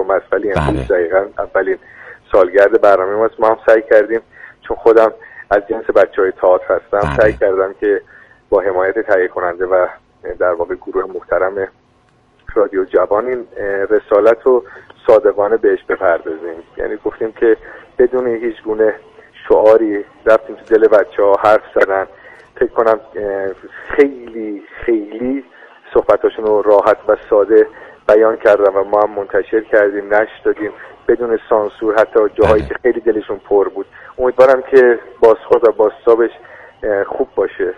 برنامه است، ولی امروز دقیقاً اولین سالگرد برنامه ماست. ما هم سعی کردیم، چون خودم از جنس بچهای تئاتر هستم، سعی کردم که با حمایت تهیه کننده و در واقع گروه محترم رادیو جوان این رسالت رو صادقانه بهش بپردازیم. یعنی گفتیم که بدون هیچ گونه شعاری رفتیم تو دل بچه‌ها، حرف زدن. فکر کنم خیلی خیلی صحبتاشون رو راحت و ساده بیان کردن و ما هم منتشر کردیم، نشر دادیم بدون سانسور، حتی جاهایی که خیلی دلشون پر بود. امیدوارم که بازخورد و بازتابش خوب باشه.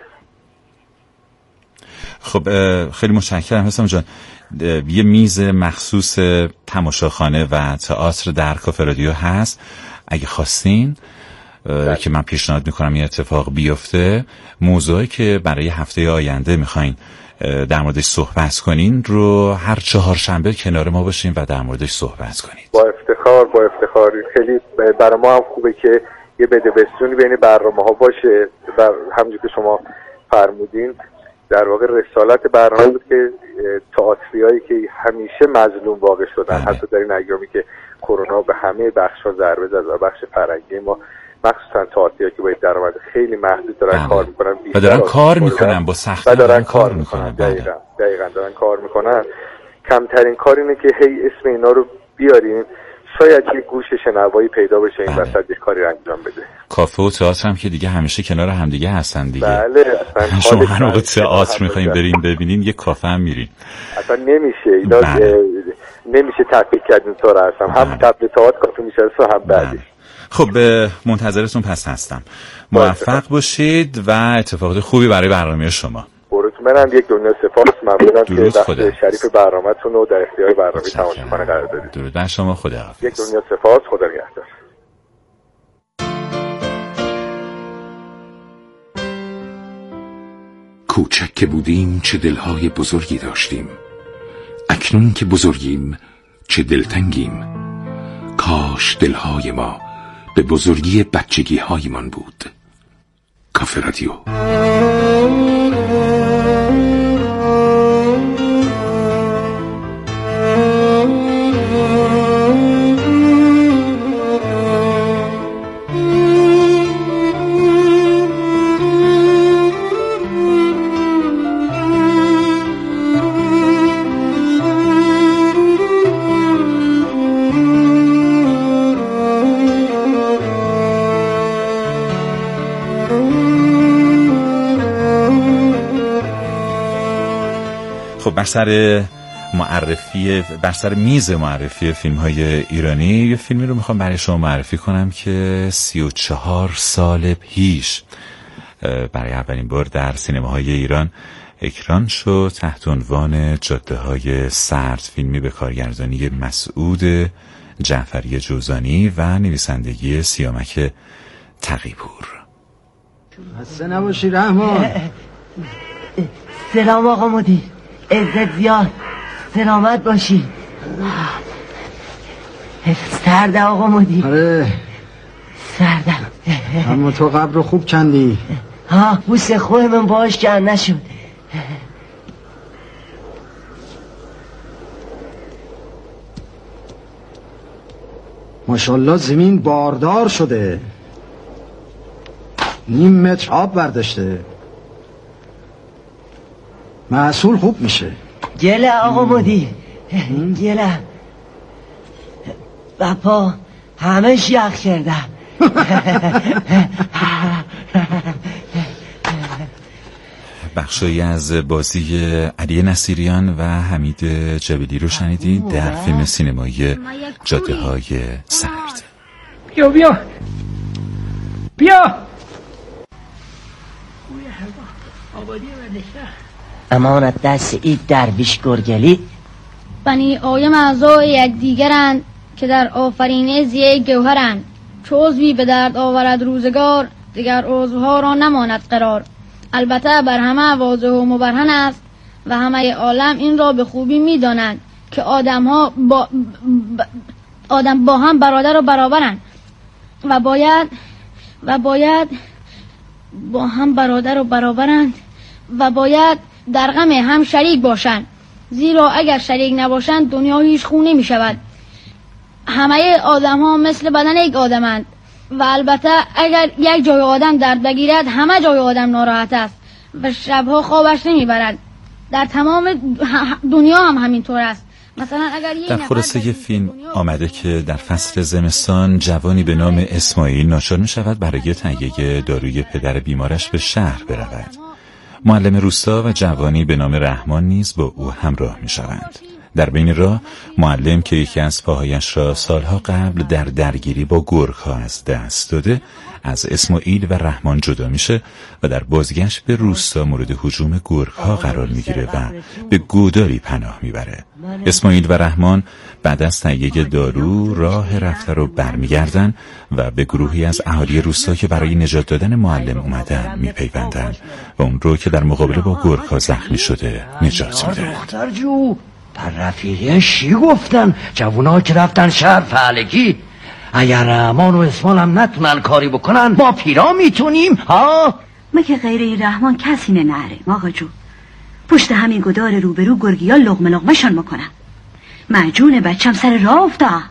خب خیلی متشکرم حسام جان. یه میز مخصوص تماشاخانه و تئاتر در کافه رادیو هست، اگه خواستین که من پیشنهاد میکنم این اتفاق بیفته. موضوعی که برای هفته آینده میخواین در موردش صحبت کنین رو هر چهارشنبه کنار ما باشین و در موردش صحبت کنید. با افتخار. خیلی برای ما هم خوبه که یه بدبستونی بین برنامه‌ها باشه و همونجور که شما فرمودین در واقع رسالت برنامه بود که تئاتریایی که همیشه مظلوم واقع شدن، حتی در این ایامی که کرونا به همه بخش‌ها ضربه زد و بخش فرهنگی ما مخصوصا تئاتریایی که با درآمد خیلی محدود دارن کار میکنن و دارن کار میکنن با سختی، دارن کار میکنن. دقیقاً دارن کار میکنن. کمترین کار اینه که هی اسم اینا رو بیاریم، شاید یه گوش شنوایی پیدا بشه این وسط یه کاری انجام بده. کافه و تئاتر هم که دیگه همیشه کنار همدیگه هستن دیگه. بله اصلا شما هر موقع تئاتر میخواین بریم ببینین یه کافه هم میرین. اصلا نمیشه اینا نمیشه تطبیق کردن تو را هستم. هم تبلیغ تئاتر کافه میشه هم بعدی. خب منتظرتون پس هستم. موفق باشید و اتفاقات خوبی برای برنامه شما. قربونتون برم. یک دنیا سپاس. ممنونم که وقت شریف برنامه‌تون رو در اختیار برنامه تماشاگران قرار دادید. درود بر شما. خداحافظ. یک دنیا سپاس. خدا نگهدار. کوچک که بودیم چه دلهای بزرگی داشتیم، اکنون که بزرگیم چه دلتنگیم. کاش دلهای ما به بزرگی بچگی هایمان بود. کافه رادیو. خب بر سر میز معرفی فیلم های ایرانی یه فیلمی رو میخوام برای شما معرفی کنم که 34 سال پیش برای اولین بار در سینماهای ایران اکران شد تحت عنوان جاده های سرد. فیلمی به کارگردانی مسعود جعفری جوزانی و نویسندگی سیامک تقی‌پور. خسته نباشی رحمان. سلام آقا مدیر. عزت زیاد. سلامت باشی. سرده آقا مدیر. آره سرده. اما تو قبر رو خوب کندی. ها بوسه خوه من باش کن نشد. ماشاءالله زمین باردار شده، نیم متر آب برداشته، محصول خوب میشه. گله آقا مدیر گله. بپا همش یخ کردم. بخشایی از بازی علی نصیریان و حمید جبلی رو شنیدید در فیلم سینمایی جاده های سرد. بیا امانت دست ای درویش گرگلی. بنی آیم اعضای یکدیگرند که در آفرینه زیه گوهرند. چو عضوی به درد آورد روزگار، دیگر عضوها را نماند قرار. البته بر همه واضح و مبرهن است و همه عالم این را به خوبی می‌دانند که آدم با هم برادر و برابرند و باید با هم برادر و برابرند و باید در غم هم شریک باشند، زیرا اگر شریک نباشند دنیا هیچ خو نمی شود. همه آدم ها مثل بدن یک آدمند و البته اگر یک جای آدم درد بگیرد همه جای آدم ناراحت است و شبها خوابش نمیبرد. در تمام دنیا هم همینطور است. مثلا اگر در خلاصه فیلم آمده که در فصل زمستان جوانی به نام اسماعیل ناچار می شود برای تهیه داروی پدر بیمارش به شهر برود. معلم روستا و جوانی به نام رحمان نیز با او همراه می شوند. در بین راه معلم که یکی از پاهایش را سالها قبل در درگیری با گرگ‌ها از دست داده از اسماعیل و رحمان جدا میشه و در بازگشت به روستا مورد هجوم گرگ‌ها قرار میگیره و به گودالی پناه میبره. اسماعیل و رحمان بعد از تهیه دارو راه رفته رو برمیگردن و به گروهی از اهالی روستا که برای نجات دادن معلم اومدن میپیوندن و اون رو که در مقابله با گرگ‌ها زخمی شده نجات میده. پر رفیقی شی گفتن جوونا که رفتن شهر فعلگی. اگر رحمان و اسمال هم نتونن کاری بکنن ما پیرا میتونیم ها؟ مگه غیر این رحمان کسی نره آقا جو. پشت همین گدار روبرو گرگیا لغمه لغمشان میکنن. معجون بچم سر راه افتاد.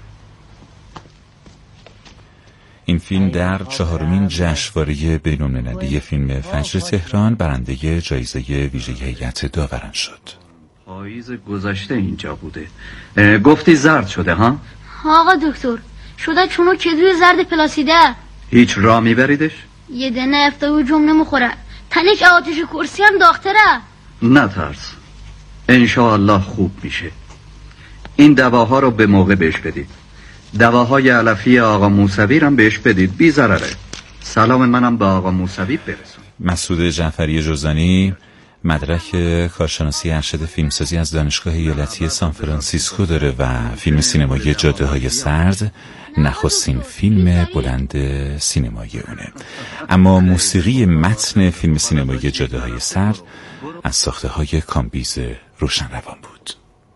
این فیلم در 4مین جشنواره بین‌المللی فیلم فجر تهران برنده جایزه ویژه هیئت داوران شد. پاییز گذشته اینجا بوده. گفتی زرد شده ها؟ آقا دکتر شده چونو کدوی زرد پلاسیده. هیچ راه میبریدش؟ یه دنه افته و جمع نمیخوره. تنیک آتش کرسی هم داختره. نترس انشاءالله خوب میشه. این دواها رو به موقع بهش بدید. دواهای علفی آقا موسوی هم بهش بدید، بی ضرره. سلام منم به آقا موسوی برسون. مسعود جعفری جزانی مدرک کارشناسی ارشد فیلمسازی از دانشگاه ایالتی سان فرانسیسکو داره و فیلم سینمایی جاده‌های سرد نخستین فیلم بلند سینمایی اونه. اما موسیقی متن فیلم سینمایی جاده‌های سرد از ساخته‌های کامبیز روشنروان بود.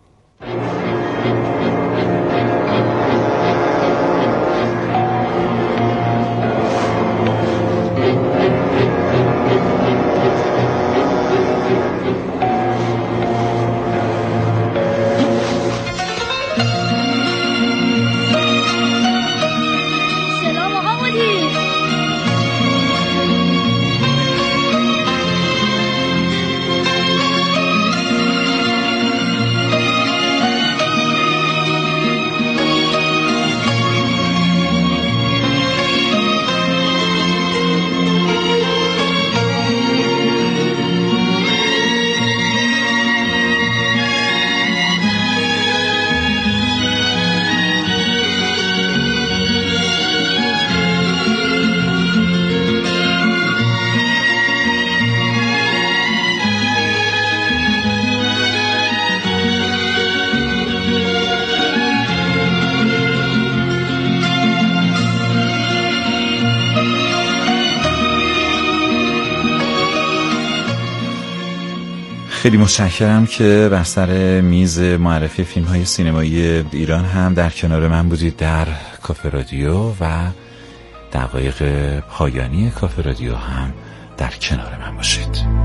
خیلی متشکرم که بر سر میز معرفی فیلم‌های سینمایی ایران هم در کنار من بودید در کافه رادیو و دقایق پایانی کافه رادیو هم در کنار من باشید.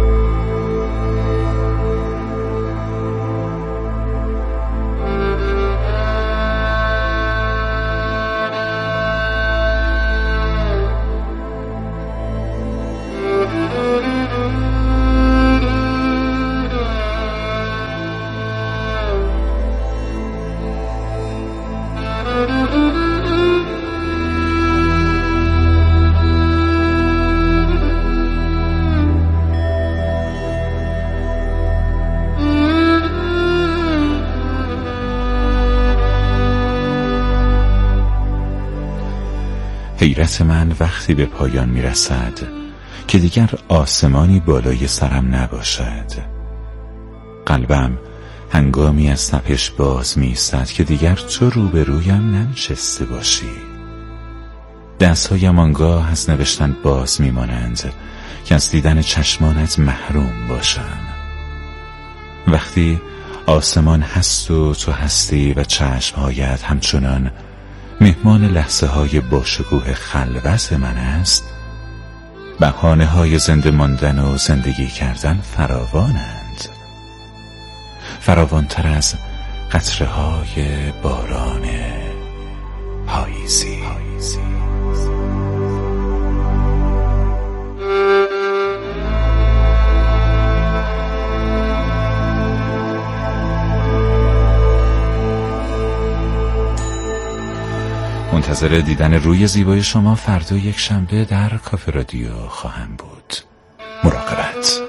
حیرت من وقتی به پایان میرسد که دیگر آسمانی بالای سرم نباشد. قلبم هنگامی از تپش باز می‌ایستد که دیگر تو روبرویم ننشسته باشی. دستهایم آنگاه از نوشتن باز میمانند که از دیدن چشمانت محروم باشم. وقتی آسمان هست و تو هستی و چشمهایت همچنان مهمان لحظه های باشکوه خلوت من است، بهانه های زنده ماندن و زندگی کردن فراوانند، فراوانتر از قطره‌های باران پاییزی. منتظر دیدن روی زیبای شما فردا یک شنبه در کافه رادیو خواهم بود. مراقبت.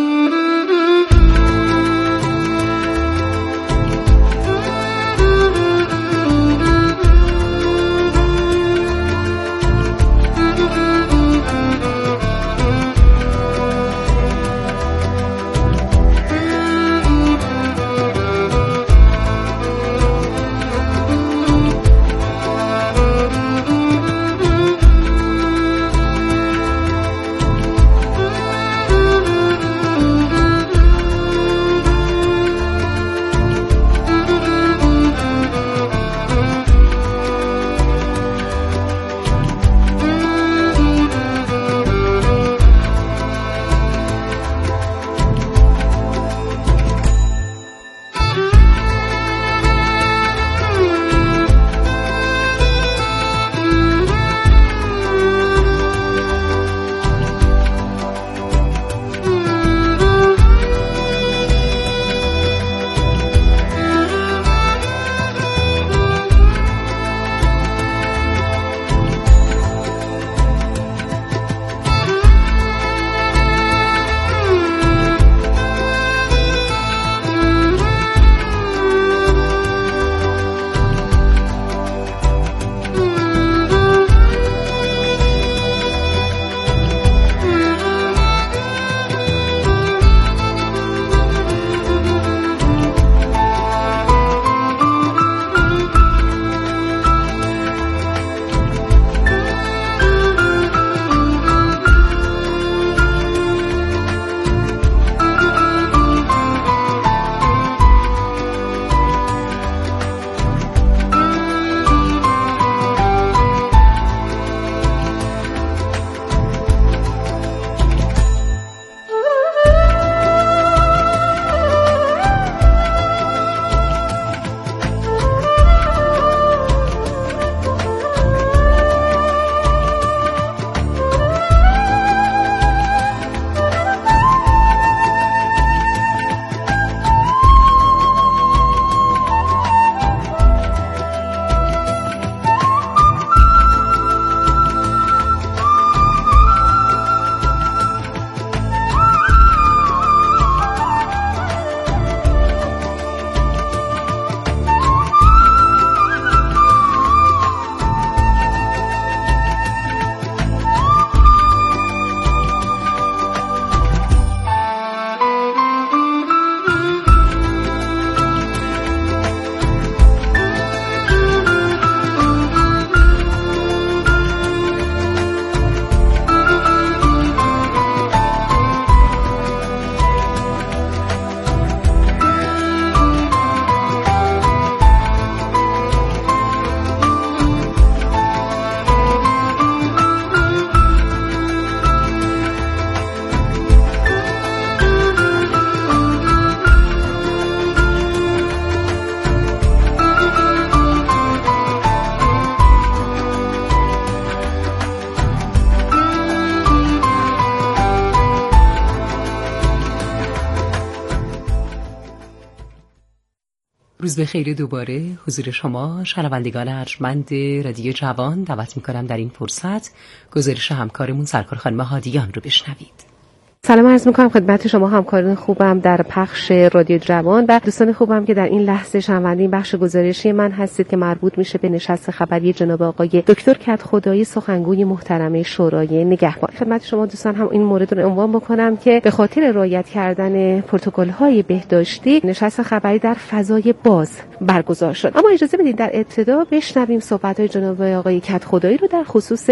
روز بخیر دوباره حضور شما شنوندگان ارجمند رادیو جوان. دعوت می‌کنم در این فرصت گزارش همکارمون سرکار خانم هادیان رو بشنوید. سلام عرض می‌کنم خدمت شما همکاران خوبم در پخش رادیو جوان و دوستان خوبم که در این لحظه شنونده این بخش گزارشی من هستید که مربوط میشه به نشست خبری جناب آقای دکتر کدخدایی سخنگوی محترم شورای نگهبان. خدمت شما دوستان هم این مورد رو عنوان بکنم که به خاطر رعایت کردن پروتکل‌های بهداشتی نشست خبری در فضای باز برگزار شد. اما اجازه بدید در ابتدا بشنویم صحبت‌های جناب آقای کدخدایی رو در خصوص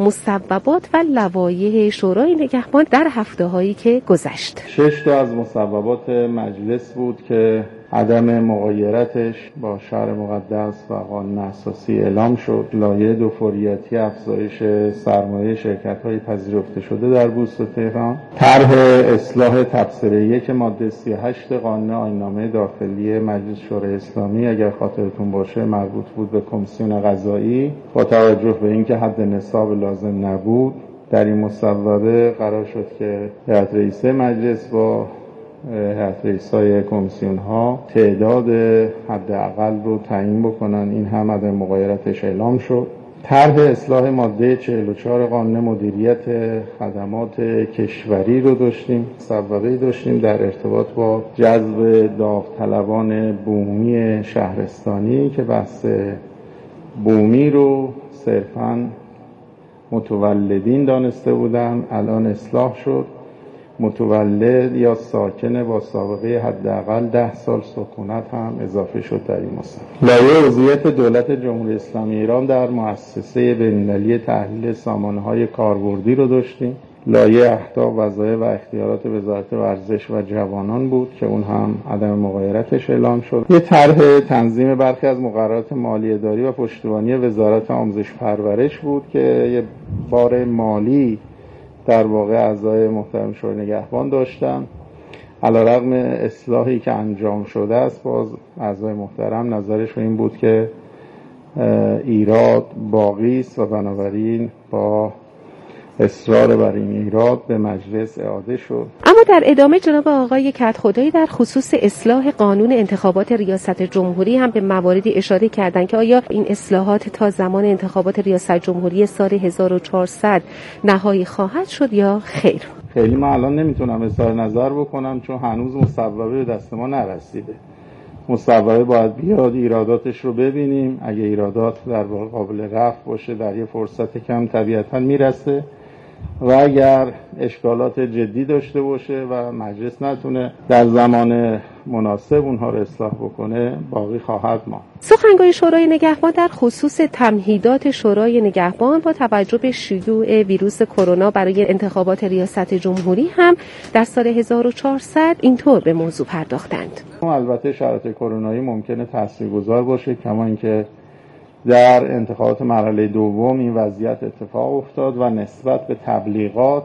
مصوبات و لوایح شورای نگهبان در هفته‌هایی که گذشت. 6 تا از مصوبات مجلس بود که عدم مغایرتش با شهر مقدس و قانون اساسی اعلام شد. لایحه دوفوریتی افزایش سرمایه شرکت‌های پذیرفته شده در بورس تهران. طرح اصلاح تبصره 1 ماده 38 قانون آیین‌نامه داخلی مجلس شورای اسلامی، اگر خاطرتون باشه مربوط بود به کمیسیون قضایی. با توجه به اینکه حد نصاب لازم نبود، در این مصوبه قرار شد که هیئت رئیسه مجلس با هیئت رئیسای کمیسیون ها تعداد حداقل رو تعیین بکنن. این هم عدم مغایرتش اعلام شد. طرح اصلاح ماده 44 قانون مدیریت خدمات کشوری رو داشتیم. مصوبه‌ای داشتیم در ارتباط با جذب داوطلبان بومی شهرستانی که بحث بومی رو صرفاً متولدین دانسته بودن، الان اصلاح شد. متولد یا ساکن با سابقه حداقل 10 سال سکونت هم اضافه شد در این مصوبه. لایحه عضویت دولت جمهوری اسلامی ایران در مؤسسه بین‌المللی تحلیل سامانه‌های کاربردی رو داشتیم. لایحه اهداف، وظایف و اختیارات وزارت ورزش و جوانان بود که اون هم عدم مغایرتش اعلام شد. یه طرح تنظیم برخی از مقررات مالی اداری و پشتیبانی وزارت آموزش پرورش بود که یه بار مالی در واقع اعضای محترم شورای نگهبان داشتن. علیرغم اصلاحی که انجام شده است، باز اعضای محترم نظرشون این بود که ایراد باقی است و بنابراین با اصرار بر این ایراد به مجلس اعاده شد. اما در ادامه جناب آقای کدخدایی در خصوص اصلاح قانون انتخابات ریاست جمهوری هم به مواردی اشاره کردند که آیا این اصلاحات تا زمان انتخابات ریاست جمهوری سال 1400 نهایی خواهد شد یا خیر؟ خیلی من الان نمیتونم اظهار نظر بکنم چون هنوز مصوبه به دست ما نرسیده. مصوبه باید بیاد، ایراداتش رو ببینیم. اگه ایرادات در واقع قابل رفع باشه در یه فرصت کم طبیعتاً میرسه و اگر اشکالات جدی داشته باشه و مجلس نتونه در زمان مناسب اونها رو اصلاح بکنه باقی خواهد ماند. سخنگوی شورای نگهبان در خصوص تمهیدات شورای نگهبان با توجه به شیوع ویروس کرونا برای انتخابات ریاست جمهوری هم در سال 1400 اینطور به موضوع پرداختند. البته شرایط کرونایی ممکنه تاثیرگذار باشه، کما اینکه در انتخابات مرحله دوم این وضعیت اتفاق افتاد و نسبت به تبلیغات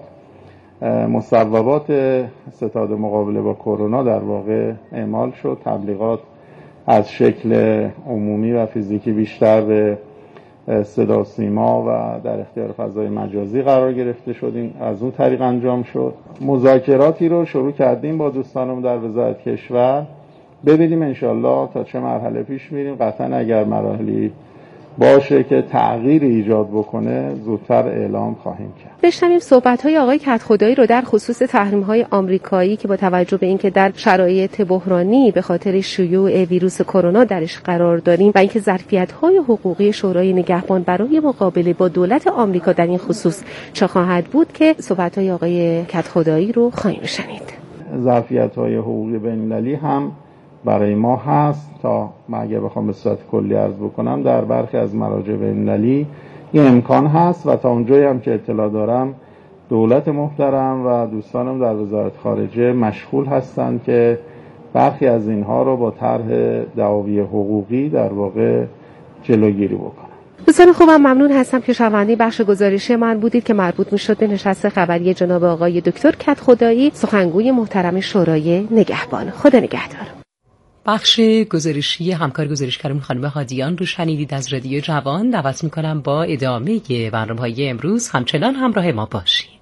مصوبات ستاد مقابله با کرونا در واقع اعمال شد. تبلیغات از شکل عمومی و فیزیکی بیشتر به صدا و سیما و در اختیار فضای مجازی قرار گرفته شد. این از اون طریق انجام شد. مذاکراتی رو شروع کردیم با دوستانم در وزارت کشور. ببینیم انشالله تا چه مرحله پیش میریم. قطعا اگر مراحلی باشه که تغییر ایجاد بکنه زودتر اعلام خواهیم کرد. بشنویم صحبت‌های آقای کدخدایی رو در خصوص تحریم‌های آمریکایی که با توجه به اینکه در شرایط بحرانی به خاطر شیوع ویروس کرونا درش قرار داریم و اینکه ظرفیت‌های حقوقی شورای نگهبان برای مقابله با دولت آمریکا در این خصوص چه خواهد بود که صحبت‌های آقای کدخدایی رو خواهیم شنید. ظرفیت‌های حقوقی بین‌المللی هم برای ما هست. تا من اگه بخوام به صورت کلی عرض بکنم در برخی از مراجع بین‌المللی این امکان هست و تا اونجایی هم که اطلاع دارم دولت محترم و دوستانم در وزارت خارجه مشغول هستند که برخی از اینها رو با طرح دعاوی حقوقی در واقع جلوگیری بکنن. دوستان خوبم ممنون هستم که شنونده بخش گزارشی من بودید که مربوط میشد به نشست خبری جناب آقای دکتر کدخدایی سخنگوی محترم شورای نگهبان. خدا نگهدار. بخش گزارشی همکار گزارشگرمون خانم هادیان رو شنیدید از رادیو جوان. دعوت میکنم با ادامه برنامه‌های امروز همچنان همراه ما باشید.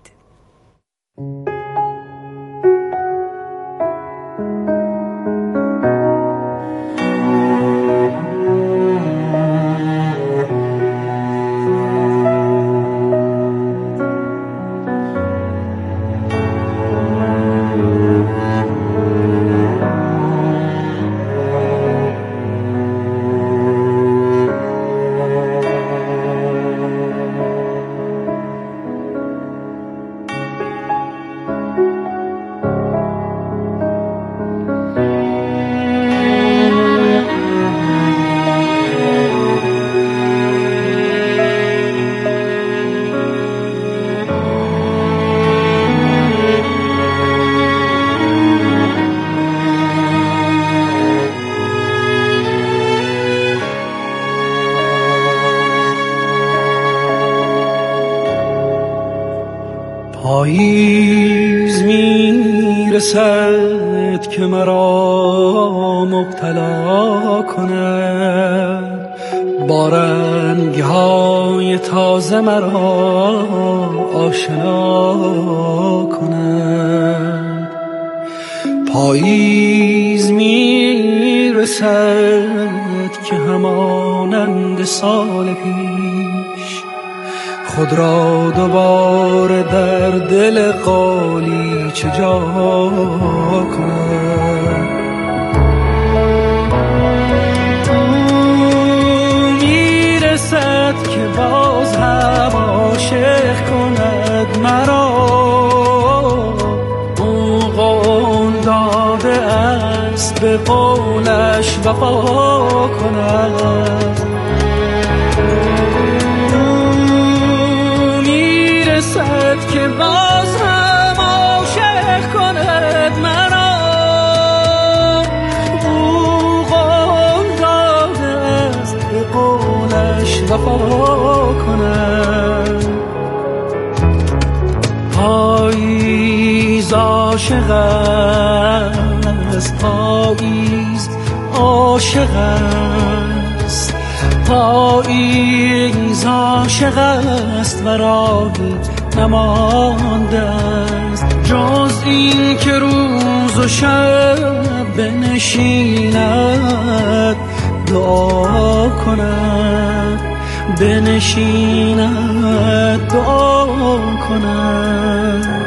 پاییز میرسد که مرا مبتلا کند، با رنگ‌های تازه مرا آشنا کند. پاییز میرسد که همانند سال پیش خود را دوباره در دل قالیچه جا کند. میرسد که باز هم عاشق کند مرا، او قول داده است به قولش وفا کند. میرسد که باز هم عاشق کند مرا، او قول داده است به قولش وفا کند. پاییز عاشق است، پاییز عاشق است، پاییز عاشق است و راهی نمانده است جز این که روز و شب بنشیند دعا کند، بنشیند دعا کند.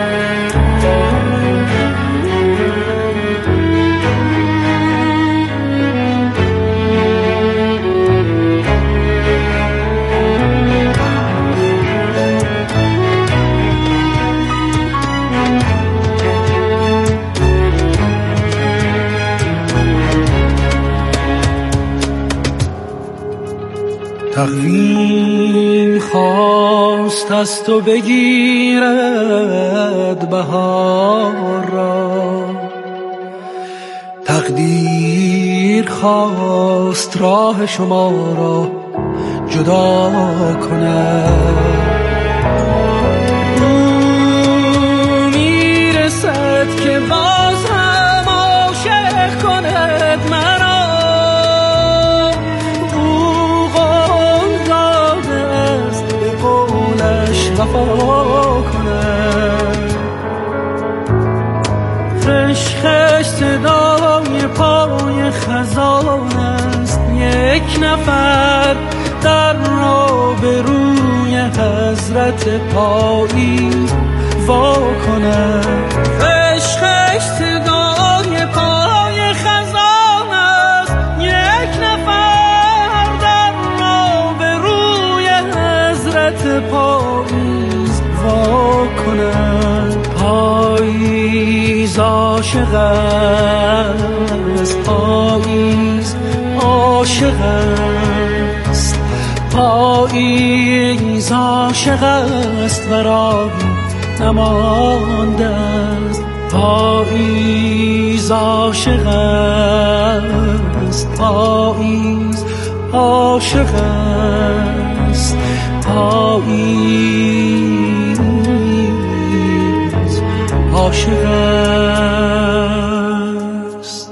تقویم خواست از تو بگیرد بهار را، تقدیر خواست راه شما را جدا کند. او میرسد که باز هم عاشق کند مرا، وفا کند. خش صدای پای خزان است، یک نفر در را به روی حضرت پاییز وا کند. خش صدای پای خزان است، یک نفر در را به روی حضرت پاییز وا کند. پاییز عاشق است، پاییز عاشق است، پاییز عاشق است و راهی نمانده است. پاییز عاشق است، پاییز عاشق است، پاییز عاشق است.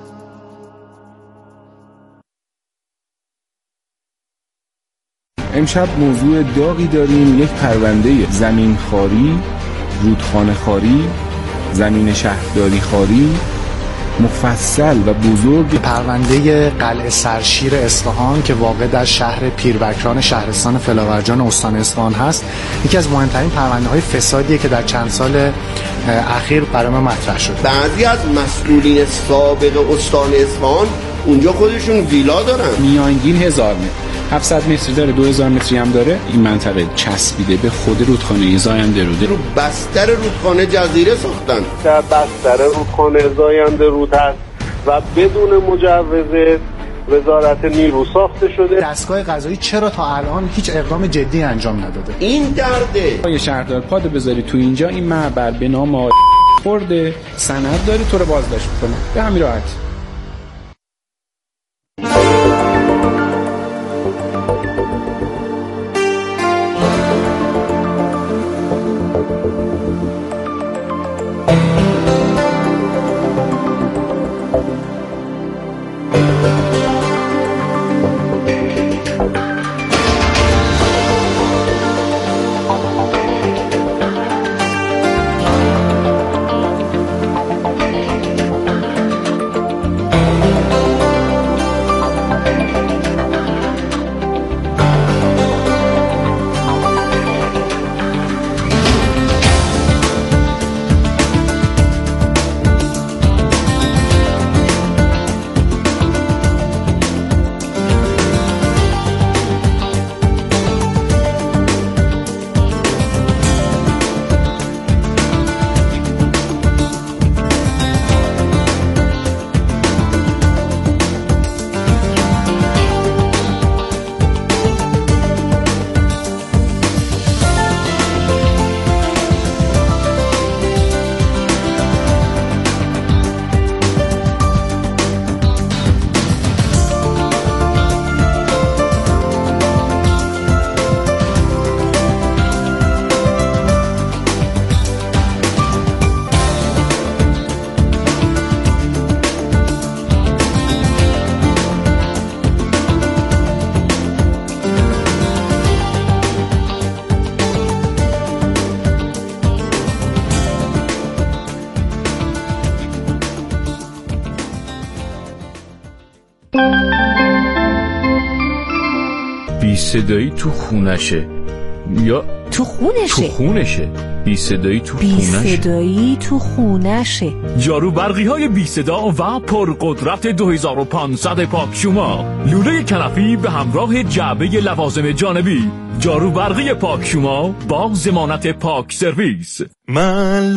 امشب موضوع داغی داریم، یک پرونده زمین خاری، رودخانه خاری، زمین شهرداری خاری مفصل و بزرگ. پرونده قلعه سرشیر اصفهان که واقع در شهر پیربکران شهرستان فلاورجان استان اصفهان هست، یکی از مهمترین پرونده‌های فسادیه که در چند سال اخیر برای ما مطرح شد. بعضی از مسئولین سابق استان اصفهان اونجا خودشون ویلا دارن، میانگین 1000 متر، 700 متری داره، 2000 متری هم داره. این منطقه چسبیده به خود رودخانه زاینده رود. رو بستر رودخانه جزیره ساختن. در بستر رودخانه زاینده رود هست و بدون مجوز وزارت نیرو ساخته شده. دستگاه قضایی چرا تا الان هیچ اقدام جدی انجام نداده؟ این درده. یه شهردار پاد بذاری تو اینجا، این معبر به نام خورده سند داره، تو رو بازداشت میکنه به همین راحت. بی صدایی تو خونشه یا تو خونشه بی صدایی تو بی خونشه صدایی تو خونشه. جارو برقی های بی صدا و پرقدرت 2500 پاکشوما، لوله کنفی به همراه جعبه لوازم جانبی. جارو برقی پاکشوما با ضمانت پاک سرویس. من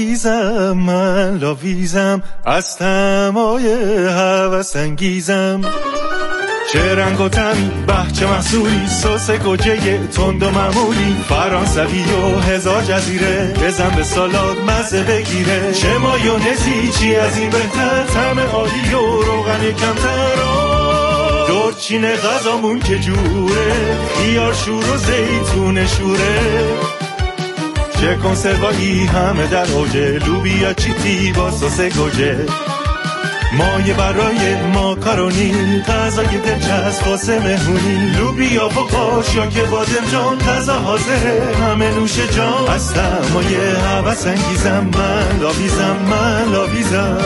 لاویزم از تمای هوس انگیزم. چه رنگ و طعمی به چه محصولی، سس گوجه تند و معمولی، فرانسوی و هزار جزیره، بزن به سالاد مزه بگیره. چه مایونزی چی از این بهتر، طعم عالی و روغن کمتر. دورچین غذامون که جوره، خیار شور و زیتون شوره. چه کنسروایی همه در اوجه، لوبیا چیتی با سس گوجه. مایه برای ماکارونی، غذای دلچسب واسه مهمونی. لوبیا و قاشق که بادمجان، تازه حاضره همه نوش جان. از دمای هوس انگیزم، من لاویزم.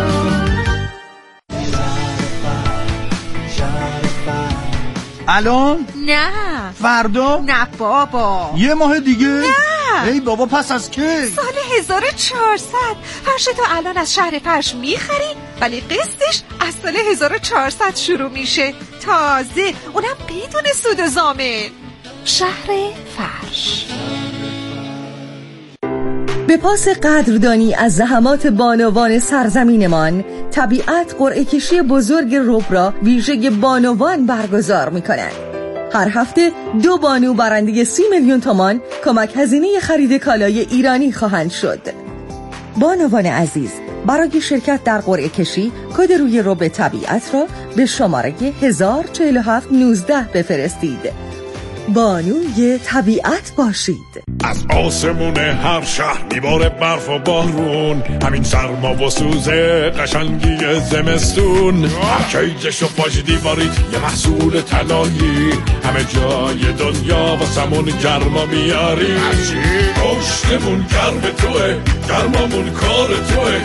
الان؟ نه. فردا؟ نه بابا. یه ماه دیگه؟ نه. ای بابا پس از کی؟ سال 1400. فرش تو الان از شهر فرش میخری، ولی قسطش از سال 1400 شروع میشه. تازه اونم بدون سود و ضامن. شهر فرش. به پاس قدردانی از زحمات بانوان سرزمینمان، طبیعت قرعه کشی بزرگ رب را ویژه بانوان برگزار می‌کند. هر هفته 2 بانو برنده 30 میلیون تومان کمک هزینه خرید کالای ایرانی خواهند شد. بانوان عزیز، برای شرکت در قرعه کشی کد روی رب طبیعت را به شماره 104719 بفرستید. بانوی طبیعت باشید. از آسمون هر شهر میباره برف و بارون، همین سرما و سوز قشنگی زمستون. کیجش و پاش دیواری یه محصول طلایی، همه جای دنیا و سمون گرما میاری. پشتمون گرم توه، گرمامون کار توه.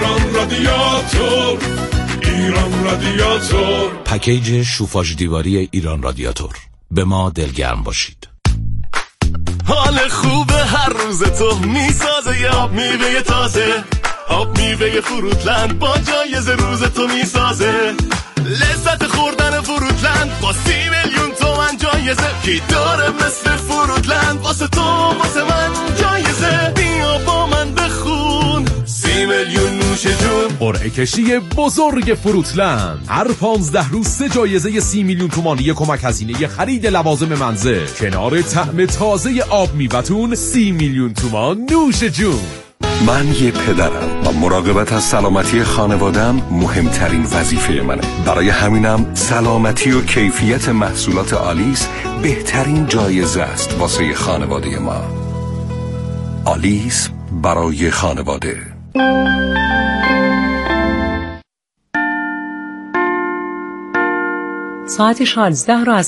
ایران رادیاتور. پکیج شوفاژ دیواری ایران رادیاتور. به ما دلگرم باشید. حال خوبه هر روز تو میسازه یه آب میوه تازه. آب میوه فروتلند با جایزه روز تو میسازه. لذت خوردن فروتلند با 30 میلیون تومن جایزه. کی داره مثل فروتلند، واسه تو واسه من جایزه. بیا با من بخون 30 میلیون نوش جون. قرعه کشی بزرگ فروتلند، هر 15 روز 3 جایزه 30 میلیون تومانی کمک هزینه خرید لوازم منزل. کنار طعم تازه آب میوه‌تون 30 میلیون تومان نوش جون. من یه پدرم و مراقبت از سلامتی خانوادم مهمترین وظیفه منه. برای همینم سلامتی و کیفیت محصولات آلیس بهترین جایزه است واسه خانواده ما. آلیس برای خانواده. ساعت 16 را از